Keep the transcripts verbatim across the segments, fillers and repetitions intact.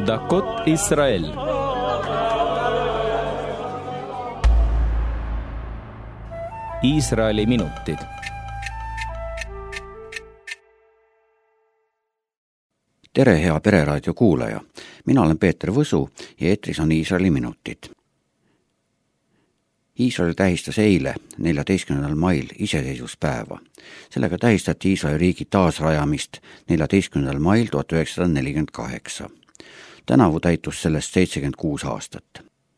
דקות ישראל. Iisraeli minutid. Tere, hea Pereraadio kuulaja. Mina olen Peeter Võsu ja eetris on Iisraeli minutid. Iisrael tähistas eile, neljateistkümnendal mail iseseisvuspäeva. Sellega tähistati Iisraeli riigi taasrajamist neljateistkümnendal mail tuhat üheksasada nelikümmend kaheksa. Tänavu täitus sellest seitsekümmend kuus aastat.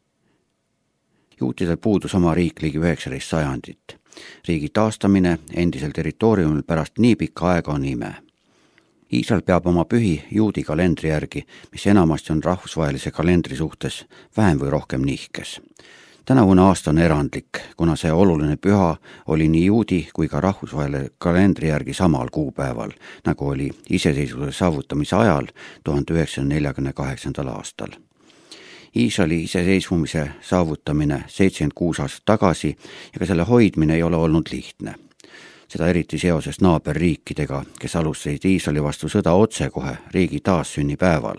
Juutidel puudus oma riik ligi üheksateist sajandit. Riigi taastamine endisel territooriumil pärast nii pikka aega on ime. Iisrael peab oma pühi juudi kalendri järgi, mis enamasti on rahvusvahelise kalendri suhtes vähem või rohkem nihkes. Tänavune aasta on erandlik, kuna see oluline püha oli nii juudi kui ka rahvusvahelise kalendri järgi samal kuupäeval, nagu oli iseseisvuse saavutamise ajal tuhande üheksasaja neljakümne kaheksandal aastal. Iisraeli iseseisvumise saavutamine seitsekümmend kuus aastat tagasi ja ka selle hoidmine ei ole olnud lihtne. Seda eriti seoses naaberriikidega, kes alustasid Iisraeli vastu sõda otsekohe riigi taassünnipäeval.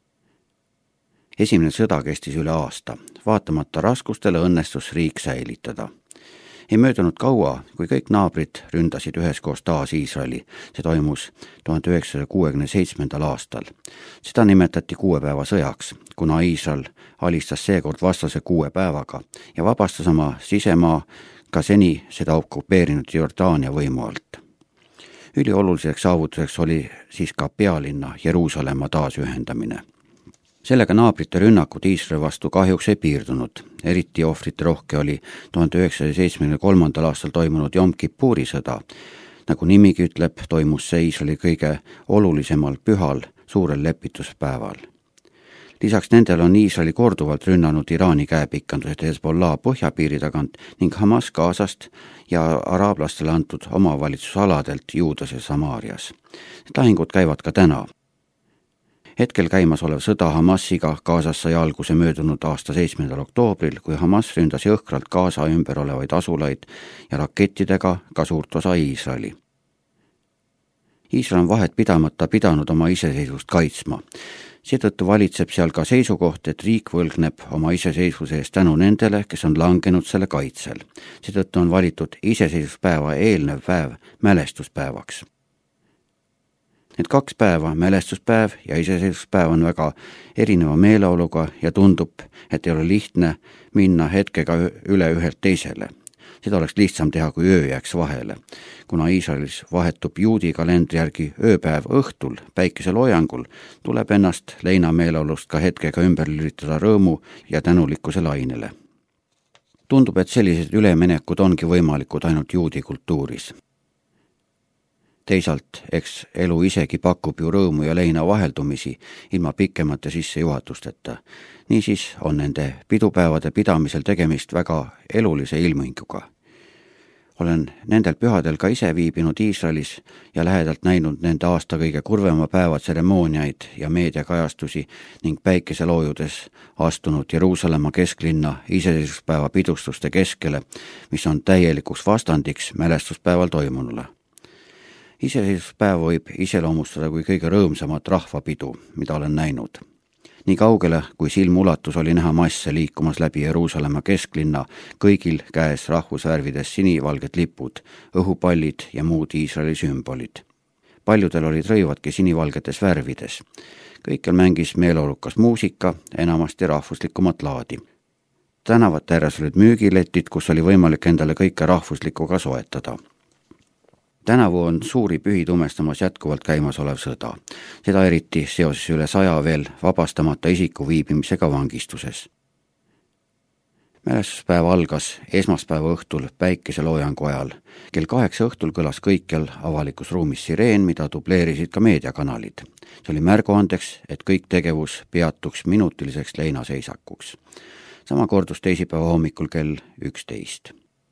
Esimene sõda kestis üle aasta. Vaatamata raskustele õnnestus riik säilitada. Ei möödunud kaua, kui kõik naabrid ründasid üheskoos taas Iisraeli. See toimus tuhande üheksasaja kuuekümne seitsmendal aastal. Seda nimetati kuue päeva sõjaks, kuna Iisrael alistas seekord vastase kuue päevaga ja vabastas oma sisemaa ka seni seda okupeerinud Jordaania võimu alt. Ülioluliseks saavutuseks oli siis ka pealinna Jeruusalemma taasühendamine. Sellega naabrite rünnakud Iisraeli vastu kahjuks ei piirdunud. Eriti ohvrite rohke oli tuhande üheksasaja seitsmekümne kolmandal aastal toimunud Jom Kippuri sõda. Nagu nimigi ütleb, toimus see Iisraeli kõige olulisemal pühal suurel lepituspäeval. Lisaks nendel on Iisraeli korduvalt rünnanud Iraani käepikandused Hezbollah põhjapiiri tagant ning Hamas Gazast ja araablastele antud omavalitsusaladelt Juudas ja Samaarias. Lahingud käivad ka täna. Hetkel käimas olev sõda Hamasiga Gazas sai alguse möödunud aasta seitsmendal oktoobril, kui Hamas ründas jõhkralt Gaza ümber olevaid asulaid ja rakettidega ka suurt osa Iisraeli. Iisrael on vahet pidamata pidanud oma iseseisvust kaitsma. Seetõttu valitseb seal ka seisukoht, et riik võlgneb oma iseseisvuse eest tänu nendele, kes on langenud selle kaitsel. Seetõttu on valitud iseseisvuspäeva eelnev päev mälestuspäevaks. Need kaks päeva, mälestuspäev ja iseseisvuspäev on väga erineva meeleoluga ja tundub, et ei ole lihtne minna hetkega üle ühelt teisele. Seda oleks lihtsam teha, kui öö jääks vahele. Kuna Iisraelis vahetub juudi kalendri järgi ööpäev õhtul päikese loojangul, tuleb ennast leina meeleolust ka hetkega ümber lülitada rõõmu ja tänulikkuse lainele. Tundub, et sellised üleminekud ongi võimalikud ainult juudi kultuuris. Teisalt, eks elu isegi pakub ju rõõmu ja leina vaheldumisi ilma pikemate sissejuhatusteta. Niisiis on nende pidupäevade pidamisel tegemist väga elulise ilminguga. Olen nendel pühadel ka ise viibinud Iisraelis ja lähedalt näinud nende aasta kõige kurvema päeva tseremooniaid ja meediakajastusi ning päikeseloojudes astunud Jeruusalemma kesklinna iseseisvuspäeva pidustuste keskele, mis on täielikuks vastandiks mälestuspäeval toimunule. Iseseisvuspäev võib iseloomustada kui kõige rõõmsamat rahvapidu, mida olen näinud. Nii kaugele, kui silmulatus oli näha masse liikumas läbi Jeruusalemma kesklinna, kõigil käes rahvusvärvides sinivalged lipud, õhupallid ja muud Iisraeli sümbolid. Paljudel olid rõivadki sinivalgetes värvides. Kõikjal mängis meeleolukas muusika, enamasti rahvuslikumat laadi. Tänavate ääres olid müügiletid, kus oli võimalik endale kõike rahvuslikuga soetada. Tänavu on suuri pühi tumestamas jätkuvalt käimas olev sõda. Seda eriti seoses üle saja veel vabastamata isiku viibimisega vangistuses. Mälestuspäev algas esmaspäeva õhtul päikeseloojangu ajal. Kell kaheksa õhtul kõlas kõikjal avalikus ruumis sireen, mida dubleerisid ka meediakanalid. See oli märguandeks, et kõik tegevus peatuks minutiliseks leinaseisakuks. Sama kordus teisipäeva hommikul kell üksteist.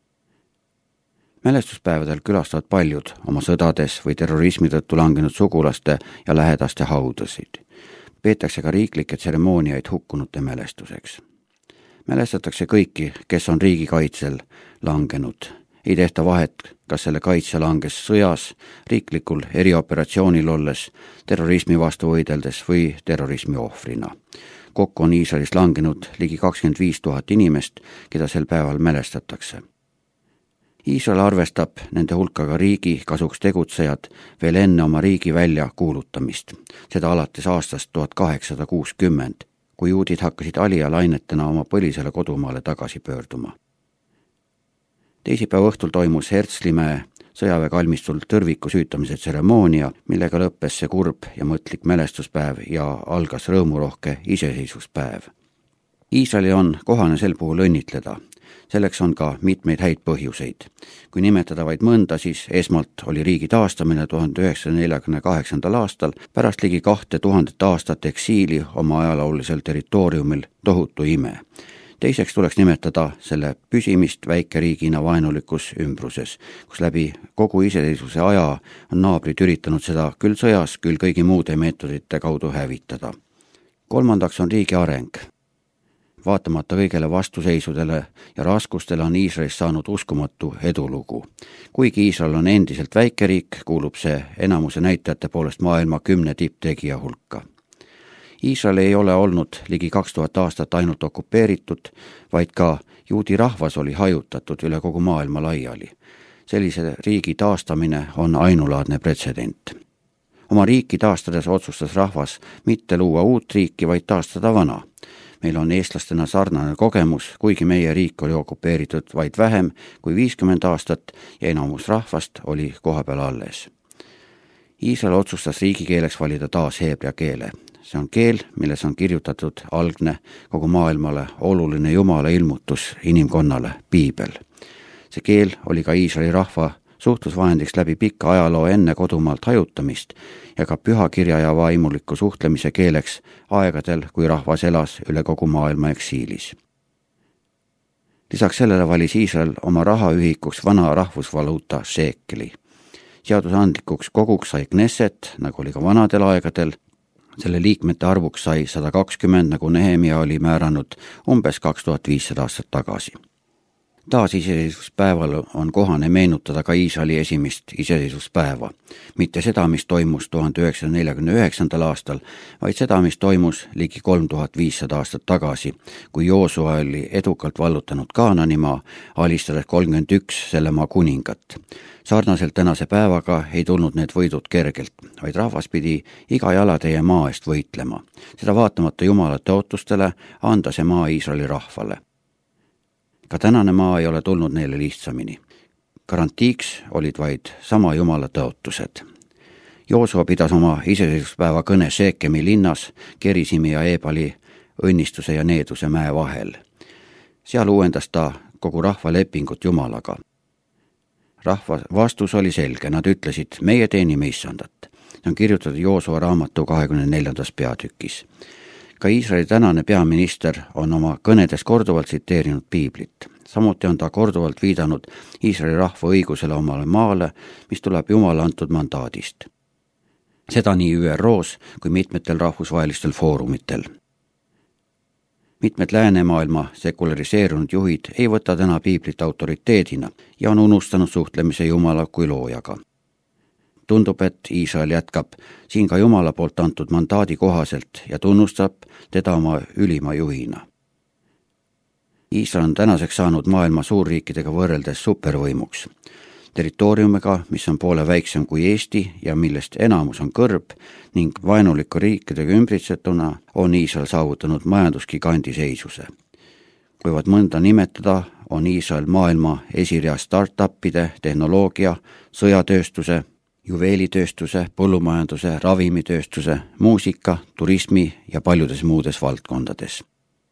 Mälestuspäevadel külastavad paljud oma sõdades või terrorismi tõttu langenud sugulaste ja lähedaste haudasid. Peetakse ka riiklikke tseremooniaid hukkunute mälestuseks. Mälestatakse kõiki, kes on riigikaitsel langenud Ei tehta vahet, kas selle kaitse langes sõjas, riiklikul erioperatsioonil olles, terrorismi vastu võideldes või terrorismi ohvrina. Kokku on Iisraelis langenud ligi kakskümmend viis tuhat inimest, keda sel päeval mälestatakse. Iisrael arvestab nende hulkaga riigi kasuks tegutsejad veel enne oma riigi välja kuulutamist, seda alates aastast tuhat kaheksasada kuuskümmend, kui juudid hakkasid alijalainetena oma põlisele kodumaale tagasi pöörduma. Teisipäeva õhtul toimus Herzlimäe sõjaväekalmistul tõrviku süütamise tseremoonia, millega lõppes see kurb ja mõtlik mälestuspäev ja algas rõõmurohke iseseisvuspäev. Iisraeli on kohane sel puhul õnnitleda. Selleks on ka mitmeid häid põhjuseid. Kui nimetada vaid mõnda, siis esmalt oli riigi taastamine tuhande üheksasaja neljakümne kaheksandal aastal pärast ligi kahte tuhandet aastat eksiili oma ajaloolisel territooriumil tohutu ime. Teiseks tuleks nimetada selle püsimist väikeriigina vaenulikus ümbruses, kus läbi kogu iseseisvuse aja on naabrid üritanud seda küll sõjas, küll kõigi muude meetodite kaudu hävitada. Kolmandaks on riigi areng. Vaatamata kõigele vastuseisudele ja raskustele on Iisraelist saanud uskumatu edulugu. Kuigi Iisrael on endiselt väikeriik, kuulub see enamuse näitajate poolest maailma kümne tipptegija hulka. Iisrael ei ole olnud ligi kaks tuhat aastat ainult okupeeritud, vaid ka juudi rahvas oli hajutatud üle kogu maailma laiali. Sellise riigi taastamine on ainulaadne pretsedent. Oma riiki taastades otsustas rahvas mitte luua uut riiki, vaid taastada vana. Meil on eestlastena sarnane kogemus, kuigi meie riik oli okupeeritud vaid vähem kui viiskümmend aastat ja enamus rahvast oli kohapeal alles. Iisrael otsustas riigikeeleks valida taas heebrea keele. See on keel, milles on kirjutatud algne kogu maailmale oluline Jumala ilmutus inimkonnale, Piibel. See keel oli ka Iisraeli rahva suhtlusvahendiks läbi pika ajaloo enne kodumaalt hajutamist ja ka pühakirja ja vaimuliku suhtlemise keeleks aegadel, kui rahvas elas üle kogu maailma eksiilis. Lisaks sellele valis Iisrael oma rahaühikuks vana rahvusvaluuta šeekeli. Seadusandlikuks koguks sai Knesset, nagu oli ka vanadel aegadel. Selle liikmete arvuks sai sada kakskümmend, nagu Nehemia oli määranud umbes kaks tuhat viissada aastat tagasi. Taas iseseisvuspäeval on kohane meenutada ka Iisraeli esimest iseseisvuspäeva. Mitte seda, mis toimus tuhande üheksasaja neljakümne üheksandal aastal, vaid seda, mis toimus ligi kolm tuhat viissada aastat tagasi, kui Joosua oli edukalt vallutanud Kaananimaa, alistades kolmkümmend üks selle maa kuningat. Sarnaselt tänase päevaga ei tulnud need võidud kergelt, vaid rahvas pidi iga jalatäie maa eest võitlema. Seda vaatamata Jumala tõotustele anda see maa Iisraeli rahvale. Ka tänane maa ei ole tulnud neile lihtsamini. Garantiiks olid vaid sama Jumala tõotused. Joosua pidas oma iseseisvuspäeva kõne Šeekemi linnas, Gerisimi ja Eebali õnnistuse ja needuse mäe vahel. Seal uuendas ta kogu rahva lepingut Jumalaga. Rahva vastus oli selge, nad ütlesid, meie teenime issandat. See on kirjutatud Joosua raamatu kahekümne neljandas peatükis. Ka Iisraeli tänane peaminister on oma kõnedes korduvalt tsiteerinud Piiblit. Samuti on ta korduvalt viidanud Iisraeli rahva õigusele omale maale, mis tuleb Jumala antud mandaadist. Seda nii Ü R O-s kui mitmetel rahvusvahelistel foorumitel. Mitmed läänemaailma sekulariseerunud juhid ei võta täna Piiblit autoriteedina ja on unustanud suhtlemise Jumala kui loojaga. Tundub, et Iisrael jätkab siin ka Jumala poolt antud mandaadi kohaselt ja tunnustab teda oma ülima juhina. Iisrael on tänaseks saanud maailma suurriikidega võrreldes supervõimuks. Territooriumiga, mis on poole väiksem kui Eesti ja millest enamus on kõrb ning vaenuliku riikidega ümbritsetuna on Iisrael saavutanud majandusgigandi seisuse. Kui vaid mõnda nimetada, on Iisrael maailma esirea startupide, tehnoloogia, sõjatööstuse, juveelitööstuse, põllumajanduse, ravimitööstuse, muusika, turismi ja paljudes muudes valdkondades.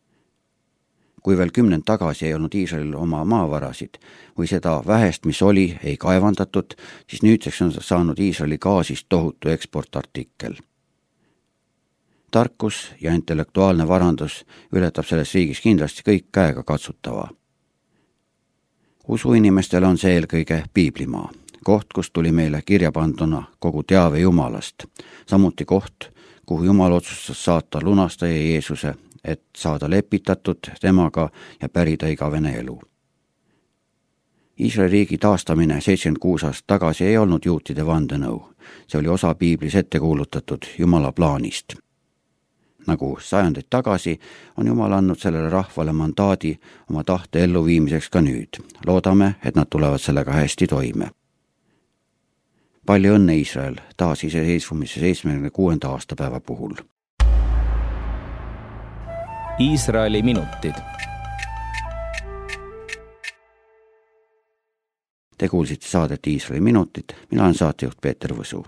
Kui veel kümnend tagasi ei olnud Iisraelil oma maavarasid või seda vähest, mis oli, ei kaevandatud, siis nüüdseks on saanud Iisraeli gaasist tohutu eksportartikkel. Tarkus ja intellektuaalne varandus ületab selles riigis kindlasti kõik käega katsutava. Usuinimestele on see eelkõige Piiblimaa. Koht, kus tuli meile kirja panduna kogu teave Jumalast. Samuti koht, kuhu Jumal otsustas saata lunastaja Jeesuse, et saada lepitatud temaga ja pärida igavene elu. Iisraeli riigi taastamine seitsekümmend kuus aastat tagasi ei olnud juutide vandenõu. See oli osa piiblis ette kuulutatud Jumala plaanist. Nagu sajandeid tagasi on Jumal andnud sellele rahvale mandaadi oma tahte elluviimiseks ka nüüd. Loodame, et nad tulevad sellega hästi toime. Palju õnne Iisrael taas iseseisvumise seitsmekümne kuuenda aastapäeva puhul. Iisraeli minutid. Te kuulsite saadet Iisraeli minutid. Mina olen saatejuht Peeter Võsu.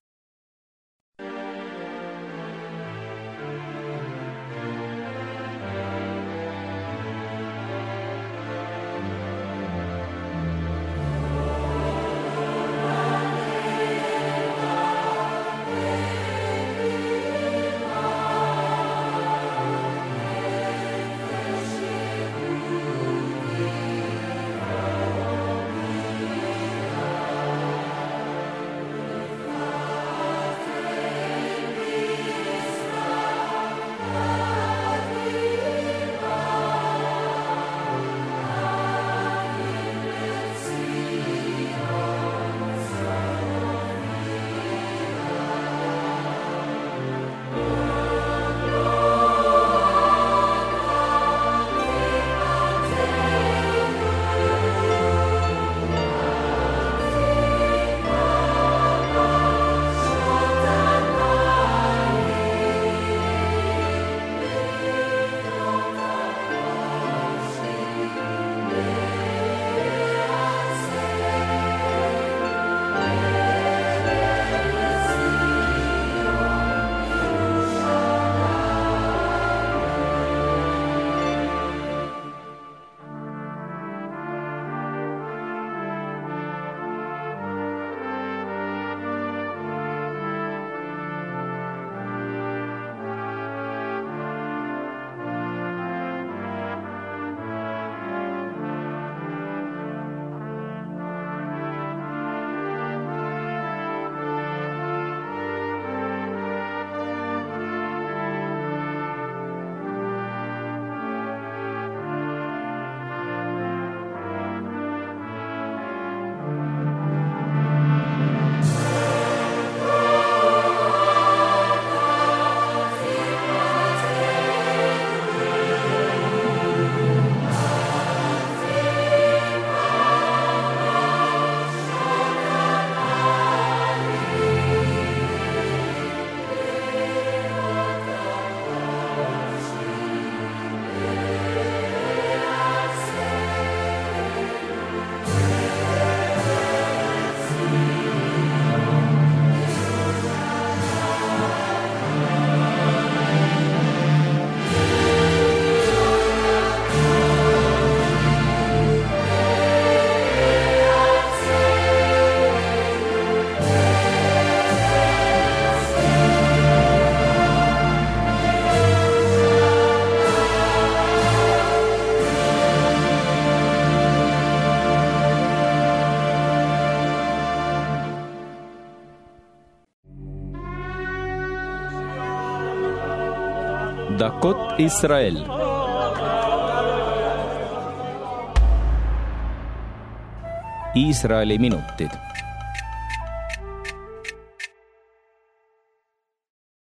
דקות ישראל. Iisraeli minutid.